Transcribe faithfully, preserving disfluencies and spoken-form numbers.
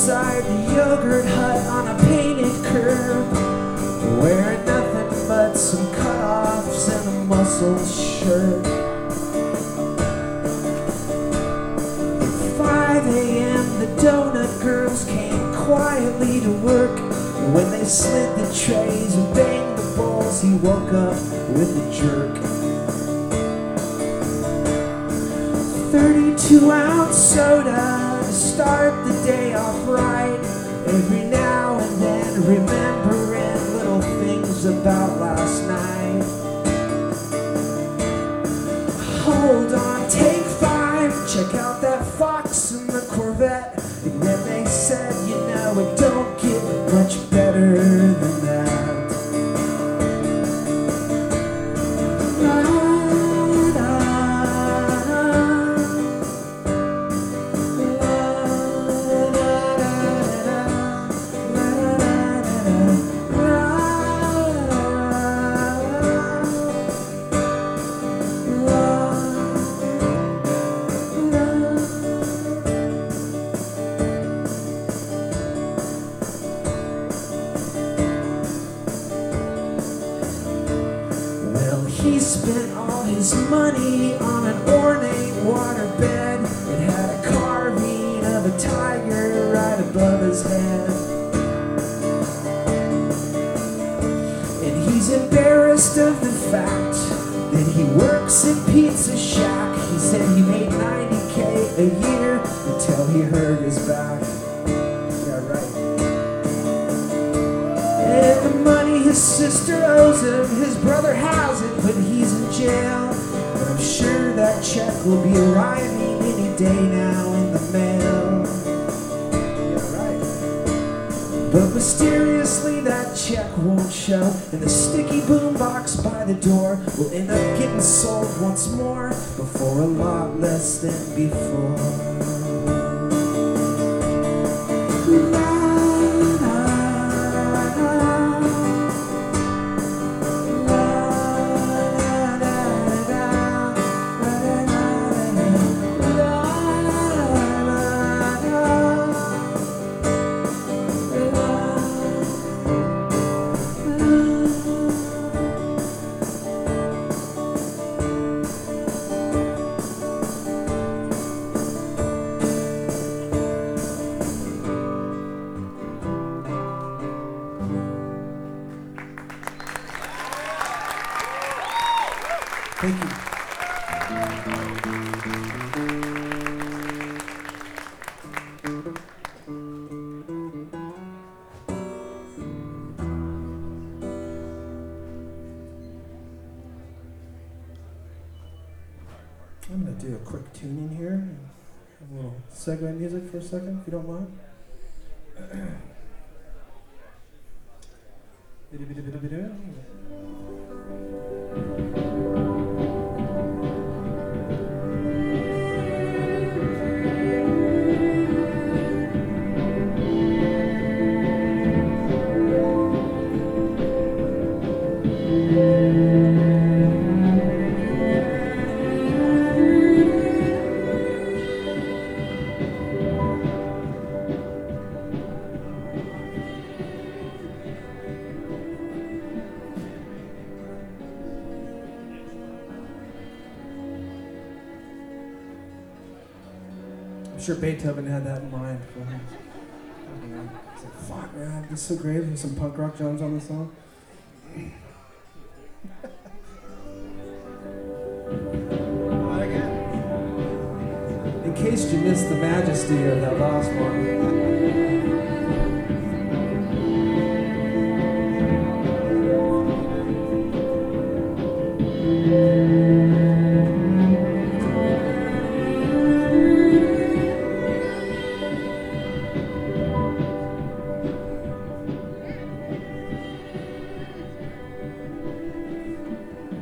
outside the yogurt hut on a painted curb, wearing nothing but some cutoffs and a muscle shirt. At five a m the donut girls came quietly to work. When they slid the trays and banged the bowls, he woke up with a jerk. thirty-two ounce soda to start the day off right. Every now and then remembering little things about last night. Hold on, take five, check out that Fox and the Corvette. And then they said, you know, it don't get much better than that. He spent all his money on an ornate waterbed. It had a carving of a tiger right above his head. And he's embarrassed of the fact that he works at Pizza Shack. He said he made ninety K a year until he hurt his back. Yeah, right. And the money his sister owes him, his brother has it, but he's in jail. But I'm sure that check will be arriving any day now in the mail. Yeah, right. But mysteriously that check won't show, and the sticky boombox by the door will end up getting sold once more before a lot less than before. Thank you. I'm going to do a quick tuning here. Have a little segue music for a second, if you don't mind. I'm sure Beethoven had that in mind for him. He's like, fuck, man, this is so great. There's some punk rock drums on this song. In case you missed the majesty of that last one.